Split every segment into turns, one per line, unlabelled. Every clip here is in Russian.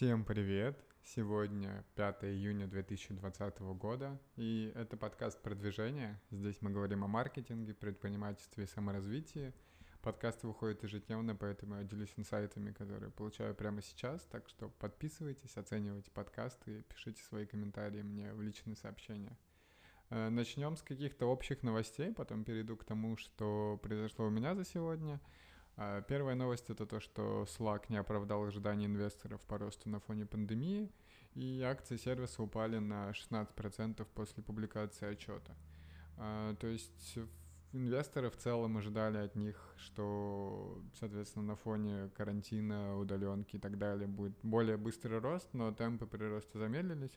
Всем привет! Сегодня 5 июня 2020 года, и это подкаст «Продвижение». Здесь мы говорим о маркетинге, предпринимательстве и саморазвитии. Подкаст выходит ежедневно, поэтому я делюсь инсайтами, которые получаю прямо сейчас. Так что подписывайтесь, оценивайте подкасты и пишите свои комментарии мне в личные сообщения. Начнем с каких-то общих новостей, потом перейду к тому, что произошло у меня за сегодня. Первая новость — это то, что Slack не оправдал ожиданий инвесторов по росту на фоне пандемии, и акции сервиса упали на 16% после публикации отчета. То есть инвесторы в целом ожидали от них, что, соответственно, на фоне карантина, удаленки и так далее будет более быстрый рост, но темпы прироста замедлились.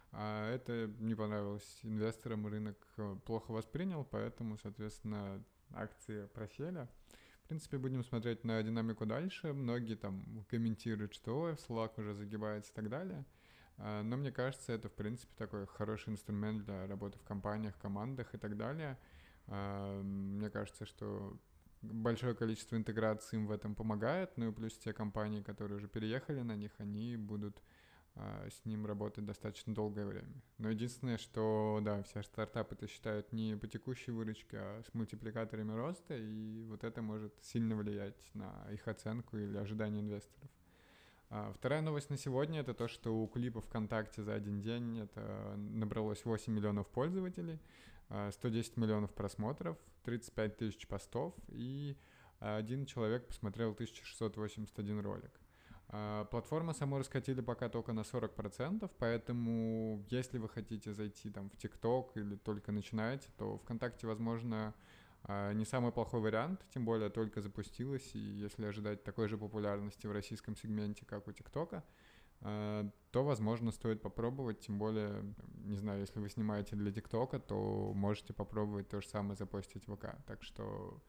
Это не понравилось инвесторам, рынок плохо воспринял, поэтому, соответственно, акции просели. В принципе, будем смотреть на динамику дальше. Многие там комментируют, что ой, Slack уже загибается и так далее. Но мне кажется, это, в принципе, такой хороший инструмент для работы в компаниях, командах и так далее. Мне кажется, что большое количество интеграций им в этом помогает. Ну и плюс те компании, которые уже переехали на них, они будут с ним работать достаточно долгое время. Но единственное, что, да, все стартапы это считают не по текущей выручке, а с мультипликаторами роста, и вот это может сильно влиять на их оценку или ожидания инвесторов. Вторая новость на сегодня — это то, что у клипа ВКонтакте за один день это набралось 8 миллионов пользователей, 110 миллионов просмотров, 35 тысяч постов, и один человек посмотрел 1681 ролик. Платформа саму раскатили пока только на 40%, поэтому если вы хотите зайти там в ТикТок или только начинаете, то ВКонтакте, возможно, не самый плохой вариант, тем более только запустилась, и если ожидать такой же популярности в российском сегменте, как у ТикТока, то, возможно, стоит попробовать, тем более, не знаю, если вы снимаете для ТикТока, то можете попробовать то же самое запостить в ВК, так что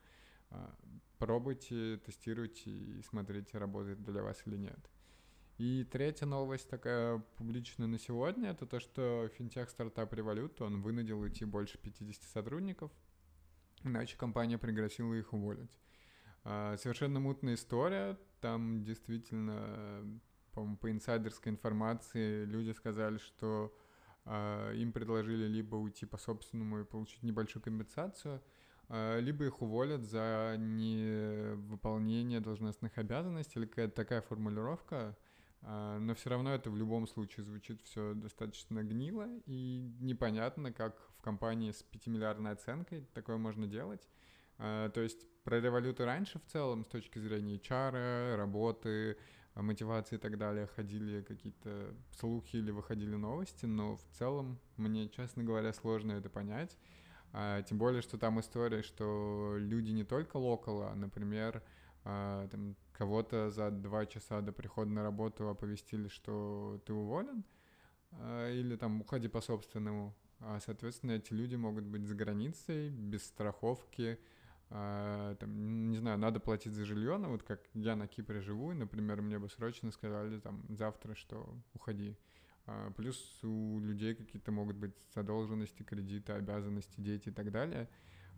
пробуйте, тестируйте и смотрите, работает для вас или нет. И третья новость такая публичная на сегодня — это то, что финтех-стартап Revolut, он вынудил уйти больше 50 сотрудников, иначе компания пригрозила их уволить. Совершенно мутная история, там действительно, по-моему, по инсайдерской информации люди сказали, что им предложили либо уйти по собственному и получить небольшую компенсацию, либо их уволят за невыполнение должностных обязанностей, или какая-то такая формулировка, но все равно это в любом случае звучит все достаточно гнило, и непонятно, как в компании с 5-миллиардной оценкой такое можно делать. То есть про революты раньше в целом с точки зрения HR, работы, мотивации и так далее ходили какие-то слухи или выходили новости, но в целом мне, честно говоря, сложно это понять. Тем более, что там история, что люди не только локала, например, там, кого-то за 2 часа до прихода на работу оповестили, что ты уволен, или там уходи по собственному. Соответственно, эти люди могут быть за границей, без страховки, там, не знаю, надо платить за жилье, но вот как я на Кипре живу, и, например, мне бы срочно сказали там завтра, что уходи. Плюс у людей какие-то могут быть задолженности, кредиты, обязанности, дети и так далее.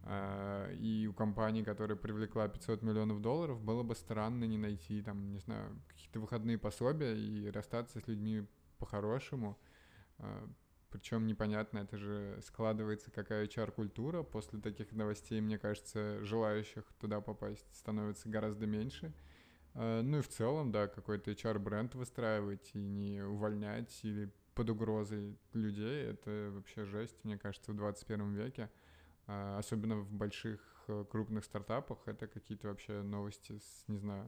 И у компании, которая привлекла 500 миллионов долларов, было бы странно не найти там, не знаю, какие-то выходные пособия и расстаться с людьми по-хорошему. Причем непонятно, это же складывается какая HR-культура. После таких новостей, мне кажется, желающих туда попасть становится гораздо меньше. Ну и в целом, да, какой-то HR-бренд выстраивать и не увольнять или под угрозой людей — это вообще жесть, мне кажется, в 21 веке. Особенно в больших крупных стартапах это какие-то вообще новости не знаю,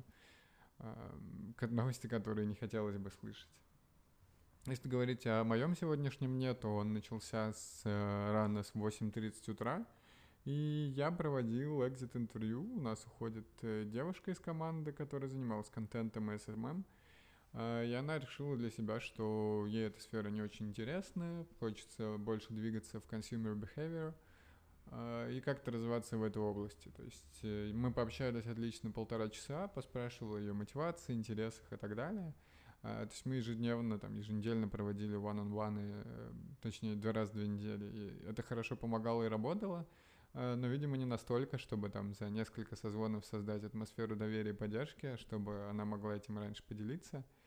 новости, которые не хотелось бы слышать. Если говорить о моем сегодняшнем дне, то он начался рано с 8:30 утра, и я проводил экзит-интервью. У нас уходит девушка из команды, которая занималась контентом и SMM. И она решила для себя, что ей эта сфера не очень интересна, хочется больше двигаться в consumer behavior и как-то развиваться в этой области. То есть мы пообщались отлично 1,5 часа, поспрашивал ее мотивации, интересах и так далее. То есть мы ежедневно, там, еженедельно проводили one-on-one, точнее 2 раза в 2 недели. И это хорошо помогало и работало, но, видимо, не настолько, чтобы там за несколько созвонов создать атмосферу доверия и поддержки, чтобы она могла этим раньше поделиться.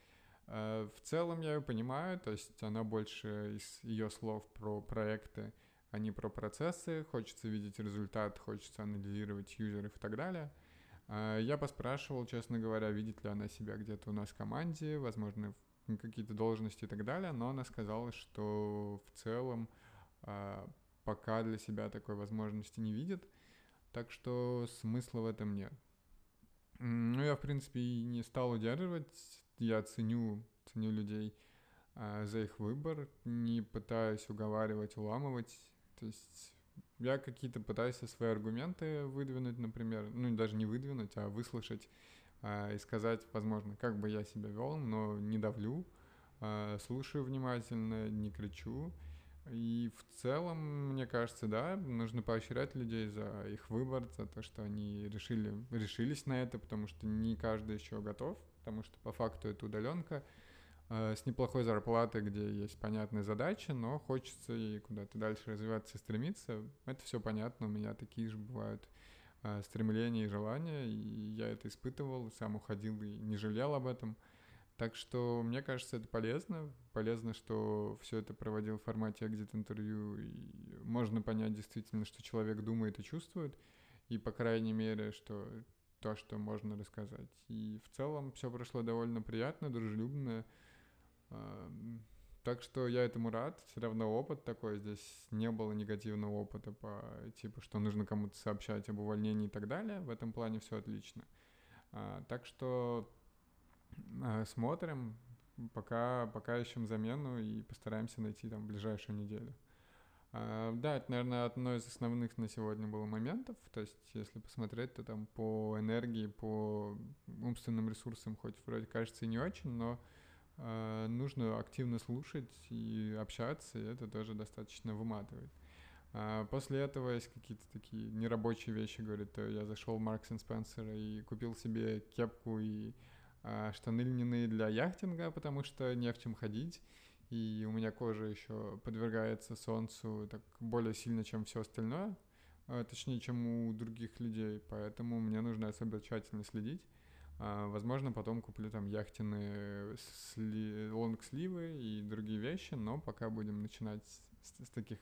В целом я ее понимаю, то есть она больше из ее слов про проекты, а не про процессы. Хочется видеть результат, хочется анализировать юзеров и так далее. Я поспрашивал, честно говоря, видит ли она себя где-то у нас в команде, возможно, какие-то должности и так далее, но она сказала, что в целом пока для себя такой возможности не видит, так что смысла в этом нет. Ну, я, в принципе, и не стал удерживать, я ценю людей за их выбор, не пытаюсь уговаривать, уламывать, то есть я какие-то пытаюсь свои аргументы выдвинуть, например, ну, даже не выдвинуть, а выслушать и сказать, возможно, как бы я себя вел, но не давлю, слушаю внимательно, не кричу. И в целом, мне кажется, да, нужно поощрять людей за их выбор, за то, что они решились на это, потому что не каждый еще готов, потому что по факту это удаленка с неплохой зарплатой, где есть понятные задачи, но хочется и куда-то дальше развиваться и стремиться. Это все понятно, у меня такие же бывают стремления и желания, и я это испытывал, сам уходил и не жалел об этом. Так что мне кажется, это полезно. Полезно, что все это проводил в формате экзит-интервью, и можно понять действительно, что человек думает и чувствует, и, по крайней мере, что то, что можно рассказать. И в целом все прошло довольно приятно, дружелюбно. Так что я этому рад. Все равно опыт такой. Здесь не было негативного опыта по типу, что нужно кому-то сообщать об увольнении и так далее. В этом плане все отлично. Так что смотрим, пока ищем замену и постараемся найти там в ближайшую неделю. Да, это, наверное, одно из основных на сегодня было моментов. То есть, если посмотреть, то там по энергии, по умственным ресурсам, хоть вроде кажется и не очень, но нужно активно слушать и общаться, и это тоже достаточно выматывает. После этого есть какие-то такие нерабочие вещи, говорит, я зашел в Marks and Spencer и купил себе кепку и штаны льняные для яхтинга, потому что не в чем ходить, и у меня кожа еще подвергается солнцу так более сильно, чем все остальное, точнее, чем у других людей, поэтому мне нужно особо тщательно следить. Возможно, потом куплю там яхтенные лонгсливы и другие вещи, но пока будем начинать с таких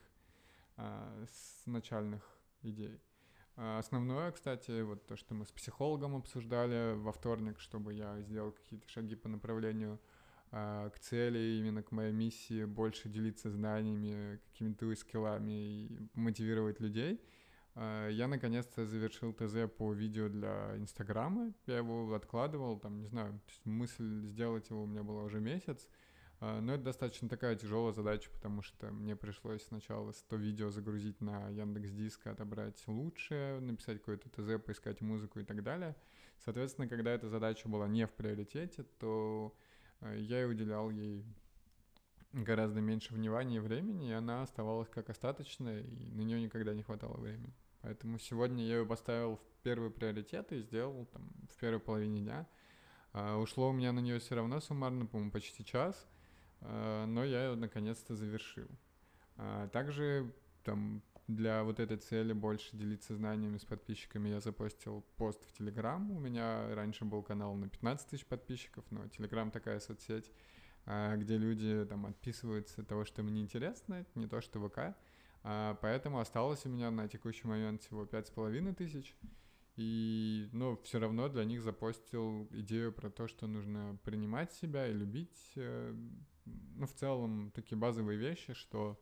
с начальных идей. Основное, кстати, вот то, что мы с психологом обсуждали во вторник, чтобы я сделал какие-то шаги по направлению к цели, именно к моей миссии, больше делиться знаниями, какими-то скиллами и мотивировать людей. Я наконец-то завершил ТЗ по видео для Инстаграма. Я его откладывал, там, не знаю, мысль сделать его у меня была уже месяц. Но это достаточно такая тяжелая задача, потому что мне пришлось сначала 100 видео загрузить на Яндекс.Диск, отобрать лучшее, написать какое-то ТЗ, поискать музыку и так далее. Соответственно, когда эта задача была не в приоритете, то я и уделял ей гораздо меньше внимания и времени, и она оставалась как остаточная, и на нее никогда не хватало времени. Поэтому сегодня я ее поставил в первый приоритет и сделал там в первой половине дня. Ушло у меня на нее все равно суммарно, по-моему, почти час, но я ее наконец-то завершил. Также там для вот этой цели больше делиться знаниями с подписчиками я запостил пост в Телеграм. У меня раньше был канал на 15 тысяч подписчиков, но Телеграм такая соцсеть, где люди там отписываются от того, что им неинтересно, не то что ВК. Поэтому осталось у меня на текущий момент всего 5500. И, но все равно для них запостил идею про то, что нужно принимать себя и любить. Ну, в целом, такие базовые вещи, что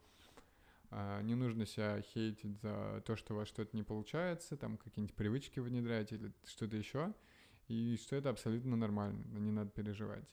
не нужно себя хейтить за то, что у вас что-то не получается, там какие-нибудь привычки внедрять или что-то еще, и что это абсолютно нормально, не надо переживать.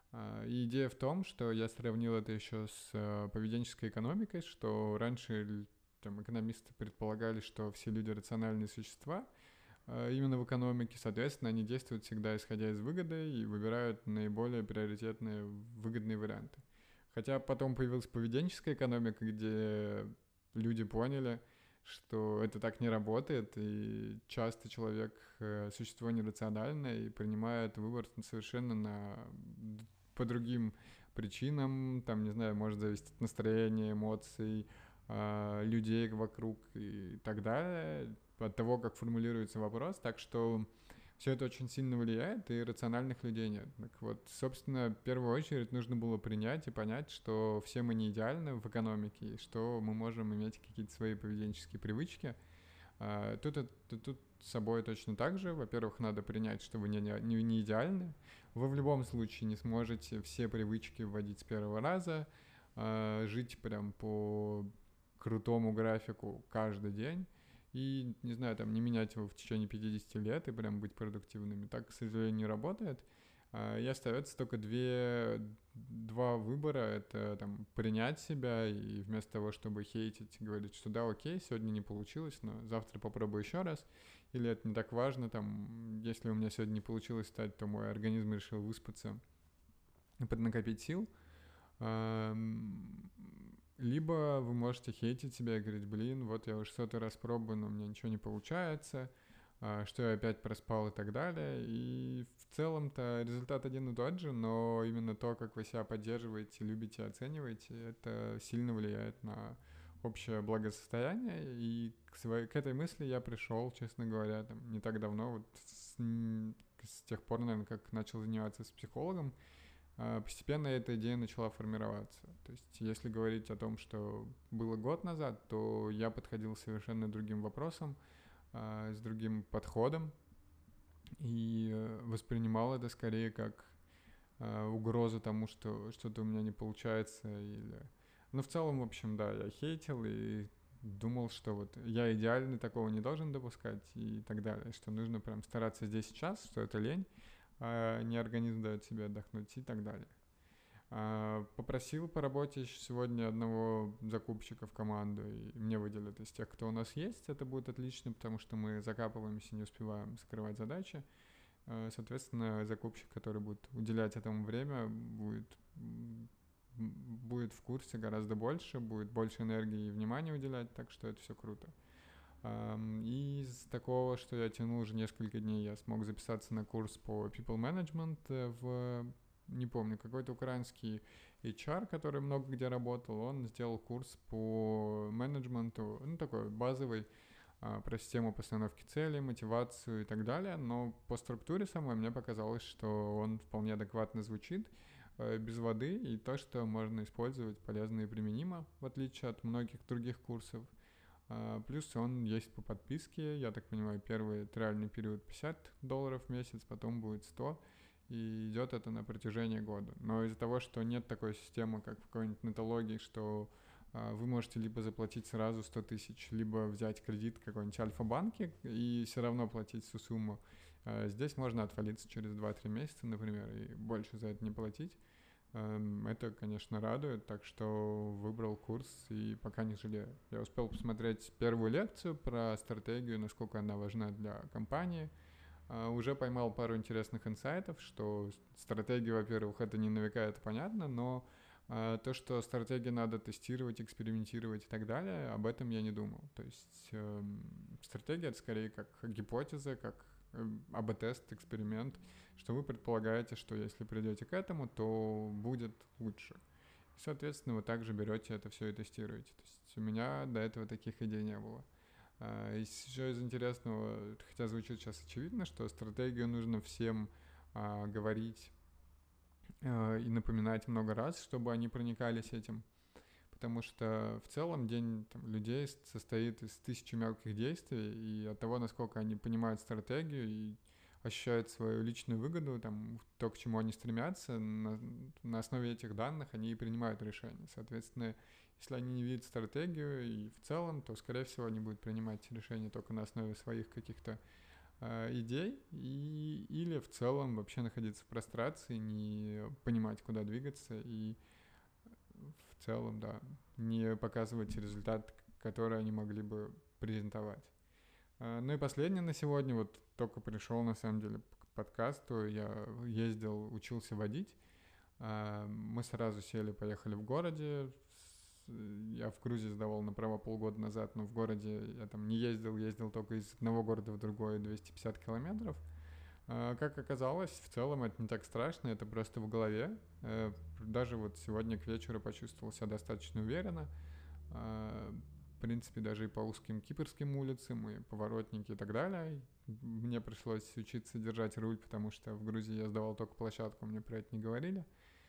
И идея в том, что я сравнил это еще с поведенческой экономикой, что раньше там, экономисты предполагали, что все люди рациональные существа, именно в экономике, соответственно, они действуют всегда исходя из выгоды и выбирают наиболее приоритетные выгодные варианты. Хотя потом появилась поведенческая экономика, где люди поняли, что это так не работает, и часто человек существо нерациональное и принимает выбор совершенно по другим причинам, там, не знаю, может зависеть от настроения, эмоций, людей вокруг и так далее, от того, как формулируется вопрос. Так что все это очень сильно влияет, и рациональных людей нет. Так вот, собственно, в первую очередь нужно было принять и понять, что все мы не идеальны в экономике, и что мы можем иметь какие-то свои поведенческие привычки. Тут с собой точно так же. Во-первых, надо принять, что вы не идеальны. Вы в любом случае не сможете все привычки вводить с первого раза, жить прям по крутому графику каждый день и, не знаю, там, не менять его в течение 50 лет и прям быть продуктивными. Так, к сожалению, не работает. И остается только два выбора. Это там принять себя и вместо того, чтобы хейтить, говорить, что да, окей, сегодня не получилось, но завтра попробую еще раз. Или это не так важно, там, если у меня сегодня не получилось встать, то мой организм решил выспаться и поднакопить сил. Либо вы можете хейтить себя и говорить, блин, вот я уже 100-й раз пробую, но у меня ничего не получается, что я опять проспал и так далее. И в целом-то результат один и тот же, но именно то, как вы себя поддерживаете, любите, оцениваете, это сильно влияет на общее благосостояние. И к этой мысли я пришел, честно говоря, там, не так давно, вот с тех пор, наверное, как начал заниматься с психологом, постепенно эта идея начала формироваться. То есть, если говорить о том, что было год назад, то я подходил с совершенно другим вопросом, с другим подходом, и воспринимал это скорее как угрозу тому, что что-то у меня не получается, или... Ну, в целом, в общем, да, я хейтил и думал, что вот я идеальный, такого не должен допускать и так далее, что нужно прям стараться здесь сейчас, что это лень, не организм дает себе отдохнуть и так далее. Попросил по работе сегодня одного закупщика в команду, и мне выделят из тех, кто у нас есть. Это будет отлично, потому что мы закапываемся, не успеваем закрывать задачи. Соответственно, закупщик, который будет уделять этому время, будет в курсе гораздо больше, будет больше энергии и внимания уделять, так что это все круто. И из такого, что я тянул уже несколько дней, я смог записаться на курс по people management не помню, какой-то украинский HR, который много где работал, он сделал курс по менеджменту, ну, такой базовый, про систему постановки целей, мотивацию и так далее, но по структуре самой мне показалось, что он вполне адекватно звучит, без воды, и то, что можно использовать полезно и применимо, в отличие от многих других курсов. Плюс он есть по подписке, я так понимаю, первый триальный период $50 в месяц, потом будет 100, и идет это на протяжении года. Но из-за того, что нет такой системы, как в какой-нибудь нетологии, что вы можете либо заплатить сразу 100 тысяч, либо взять кредит в какой-нибудь Альфа-банке и все равно платить всю сумму. Здесь можно отвалиться через 2-3 месяца, например, и больше за это не платить. Это, конечно, радует, так что выбрал курс и пока не жалею. Я успел посмотреть первую лекцию про стратегию, насколько она важна для компании. Уже поймал пару интересных инсайтов, что стратегия, во-первых, это не на века, это понятно, но то, что стратегии надо тестировать, экспериментировать и так далее, об этом я не думал. То есть стратегия — это скорее как гипотеза, как АБ-тест, эксперимент, что вы предполагаете, что если придете к этому, то будет лучше. И, соответственно, вы также берете это все и тестируете. То есть у меня до этого таких идей не было. Еще из интересного, хотя звучит сейчас очевидно, что стратегию нужно всем говорить и напоминать много раз, чтобы они проникались этим. Потому что в целом день людей состоит из 1000 мелких действий, и от того, насколько они понимают стратегию и ощущают свою личную выгоду, то, к чему они стремятся, на основе этих данных они и принимают решения. Соответственно, если они не видят стратегию и в целом, то, скорее всего, они будут принимать решения только на основе своих каких-то идей или в целом вообще находиться в прострации, не понимать, куда двигаться и в целом, да, не показывать результат, который они могли бы презентовать. Ну и последнее на сегодня, вот только пришел на самом деле к подкасту, я ездил, учился водить, мы сразу сели, поехали в городе, я в Грузии сдавал на права полгода назад, но в городе я там не ездил только из одного города в другой 250 километров. Как оказалось, в целом это не так страшно, это просто в голове. Даже вот сегодня к вечеру почувствовал себя достаточно уверенно. принципе, даже и по узким кипрским улицам, и поворотники и так далее. Мне пришлось учиться держать руль, потому что в Грузии я сдавал только площадку, мне про это не говорили.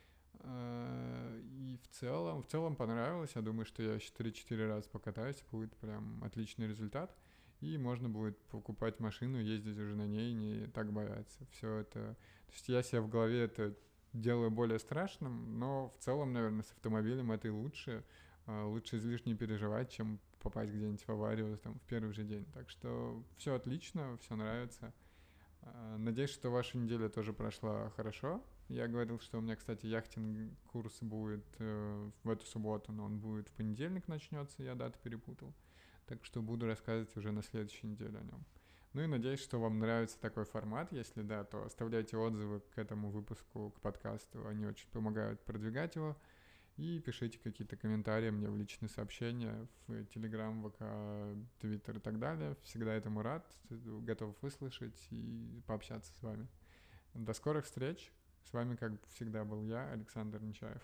И в целом понравилось. Я думаю, что я еще 3-4 раза покатаюсь, будет прям отличный результат. И можно будет покупать машину, ездить уже на ней, не так бояться. Все это... То есть я себе в голове это делаю более страшным, но в целом, наверное, с автомобилем это и лучше. Лучше излишне переживать, чем попасть где-нибудь в аварию там, в первый же день. Так что все отлично, все нравится. Надеюсь, что ваша неделя тоже прошла хорошо. Я говорил, что у меня, кстати, яхтинг-курс будет в эту субботу, но он будет в понедельник начнется, я дату перепутал. Так что буду рассказывать уже на следующей неделе о нем. Ну и надеюсь, что вам нравится такой формат. Если да, то оставляйте отзывы к этому выпуску, к подкасту. Они очень помогают продвигать его. И пишите какие-то комментарии мне в личные сообщения, в Telegram, ВК, Twitter и так далее. Всегда этому рад, готов выслушать и пообщаться с вами. До скорых встреч. С вами, как всегда, был я, Александр Нечаев.